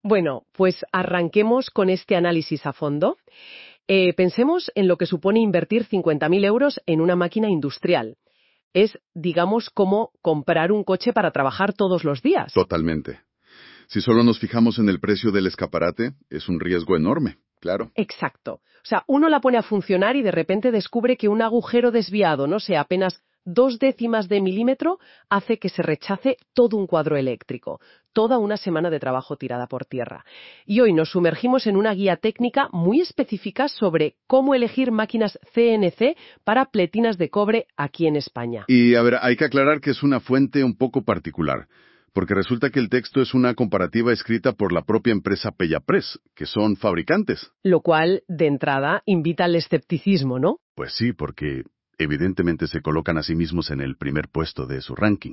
Bueno, pues arranquemos con este análisis a fondo. Pensemos en lo que supone invertir 50.000 euros en una máquina industrial. Es, digamos, como comprar un coche para trabajar todos los días. Totalmente. Si solo nos fijamos en el precio del escaparate, es un riesgo enorme, claro. Exacto. O sea, uno la pone a funcionar y de repente descubre que un agujero desviado, no sé, apenas 0,2 de milímetro, hace que se rechace todo un cuadro eléctrico. Toda una semana de trabajo tirada por tierra. Y hoy nos sumergimos en una guía técnica muy específica sobre cómo elegir máquinas CNC para pletinas de cobre aquí en España. Y, a ver, hay que aclarar que es una fuente un poco particular, porque resulta que el texto es una comparativa escrita por la propia empresa Pellapress, que son fabricantes. Lo cual, de entrada, invita al escepticismo, ¿no? Pues sí, porque evidentemente se colocan a sí mismos en el primer puesto de su ranking.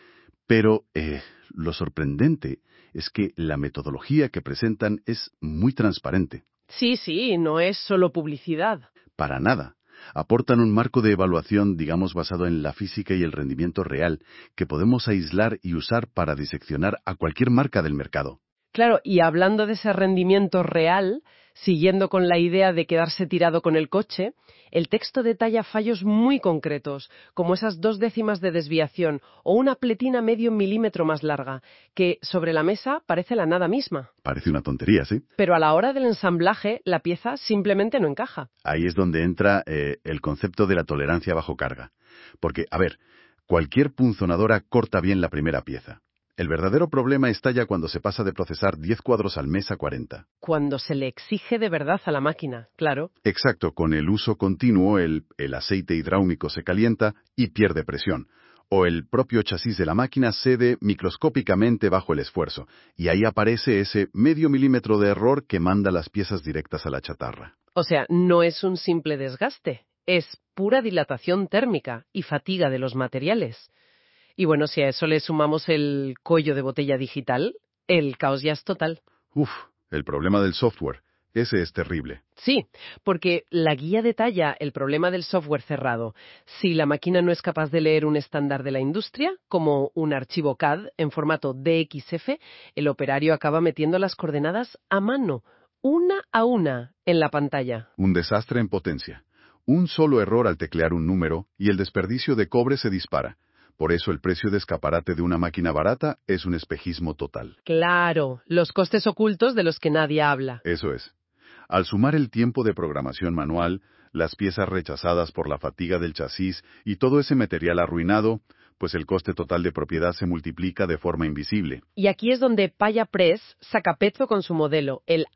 Pero lo sorprendente es que la metodología que presentan es muy transparente. Sí, no es solo publicidad. Para nada. Aportan un marco de evaluación, digamos, basado en la física y el rendimiento real, que podemos aislar y usar para diseccionar a cualquier marca del mercado. Claro, y hablando de ese rendimiento real, siguiendo con la idea de quedarse tirado con el coche, el texto detalla fallos muy concretos, como esas 0,2 de desviación o una pletina medio milímetro más larga, que sobre la mesa parece la nada misma. Parece una tontería, ¿sí? Pero a la hora del ensamblaje, la pieza simplemente no encaja. Ahí es donde entra el concepto de la tolerancia bajo carga. Porque, a ver, cualquier punzonadora corta bien la primera pieza. El verdadero problema estalla cuando se pasa de procesar 10 cuadros al mes a 40. Cuando se le exige de verdad a la máquina, claro. Exacto, con el uso continuo el aceite hidráulico se calienta y pierde presión. O el propio chasis de la máquina cede microscópicamente bajo el esfuerzo, y ahí aparece ese medio milímetro de error que manda las piezas directas a la chatarra. O sea, no es un simple desgaste, es pura dilatación térmica y fatiga de los materiales. Y bueno, si a eso le sumamos el cuello de botella digital, el caos ya es total. Uf, el problema del software. Ese es terrible. Sí, porque la guía detalla el problema del software cerrado. Si la máquina no es capaz de leer un estándar de la industria, como un archivo CAD en formato DXF, el operario acaba metiendo las coordenadas a mano, una a una, en la pantalla. Un desastre en potencia. Un solo error al teclear un número y el desperdicio de cobre se dispara. Por eso el precio de escaparate de una máquina barata es un espejismo total. Claro, los costes ocultos de los que nadie habla. Eso es. Al sumar el tiempo de programación manual, las piezas rechazadas por la fatiga del chasis y todo ese material arruinado, pues el coste total de propiedad se multiplica de forma invisible. Y aquí es donde Pellapress saca pecho con su modelo, el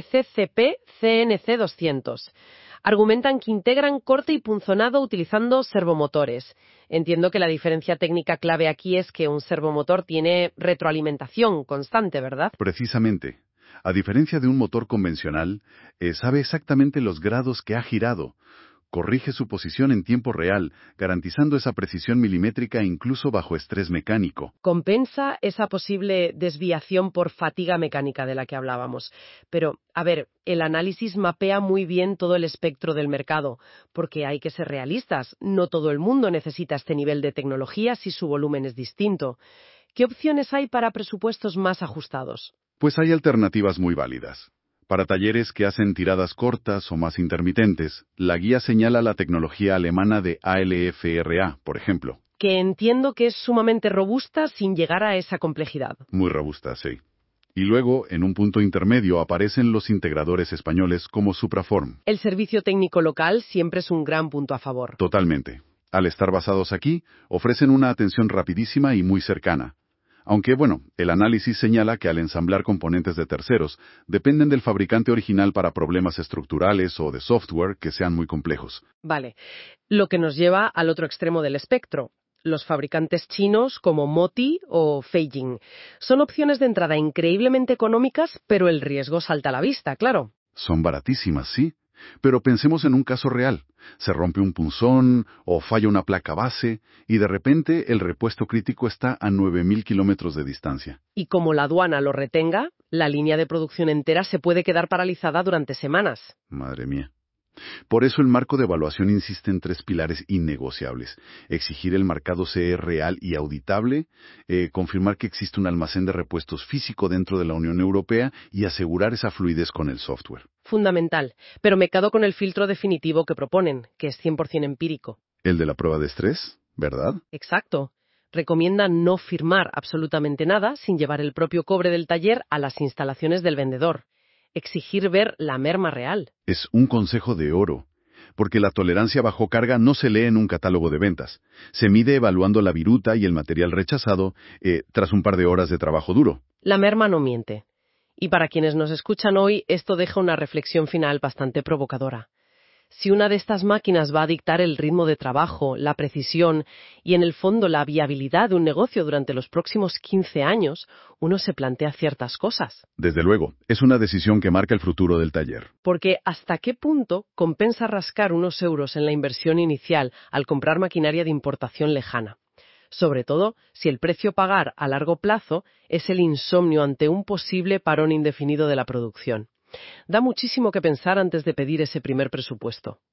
HBC-CP CNC 200. Argumentan que integran corte y punzonado utilizando servomotores. Entiendo que la diferencia técnica clave aquí es que un servomotor tiene retroalimentación constante, ¿verdad? Precisamente. A diferencia de un motor convencional, sabe exactamente los grados que ha girado. Corrige su posición en tiempo real, garantizando esa precisión milimétrica incluso bajo estrés mecánico. Compensa esa posible desviación por fatiga mecánica de la que hablábamos. Pero, a ver, el análisis mapea muy bien todo el espectro del mercado, porque hay que ser realistas. No todo el mundo necesita este nivel de tecnología si su volumen es distinto. ¿Qué opciones hay para presupuestos más ajustados? Pues hay alternativas muy válidas. Para talleres que hacen tiradas cortas o más intermitentes, la guía señala la tecnología alemana de ALFRA, por ejemplo. Que entiendo que es sumamente robusta sin llegar a esa complejidad. Muy robusta, sí. Y luego, en un punto intermedio, aparecen los integradores españoles como Supraform. El servicio técnico local siempre es un gran punto a favor. Totalmente. Al estar basados aquí, ofrecen una atención rapidísima y muy cercana. Aunque, bueno, el análisis señala que al ensamblar componentes de terceros, dependen del fabricante original para problemas estructurales o de software que sean muy complejos. Vale, lo que nos lleva al otro extremo del espectro. Los fabricantes chinos como Moti o Feijing. Son opciones de entrada increíblemente económicas, pero el riesgo salta a la vista, claro. Son baratísimas, sí. Pero pensemos en un caso real. Se rompe un punzón o falla una placa base y de repente el repuesto crítico está a 9.000 kilómetros de distancia. Y como la aduana lo retenga, la línea de producción entera se puede quedar paralizada durante semanas. Madre mía. Por eso el marco de evaluación insiste en tres pilares innegociables. Exigir el marcado CE real y auditable, confirmar que existe un almacén de repuestos físico dentro de la Unión Europea y asegurar esa fluidez con el software. Fundamental, pero me quedo con el filtro definitivo que proponen, que es 100% empírico. El de la prueba de estrés, ¿verdad? Exacto. Recomienda no firmar absolutamente nada sin llevar el propio cobre del taller a las instalaciones del vendedor. Exigir ver la merma real. Es un consejo de oro, porque la tolerancia bajo carga no se lee en un catálogo de ventas. Se mide evaluando la viruta y el material rechazado tras un par de horas de trabajo duro. La merma no miente. Y para quienes nos escuchan hoy, esto deja una reflexión final bastante provocadora. Si una de estas máquinas va a dictar el ritmo de trabajo, la precisión y, en el fondo, la viabilidad de un negocio durante los próximos 15 años, uno se plantea ciertas cosas. Desde luego, es una decisión que marca el futuro del taller. Porque ¿hasta qué punto compensa rascar unos euros en la inversión inicial al comprar maquinaria de importación lejana? Sobre todo si el precio a pagar a largo plazo es el insomnio ante un posible parón indefinido de la producción. Da muchísimo que pensar antes de pedir ese primer presupuesto.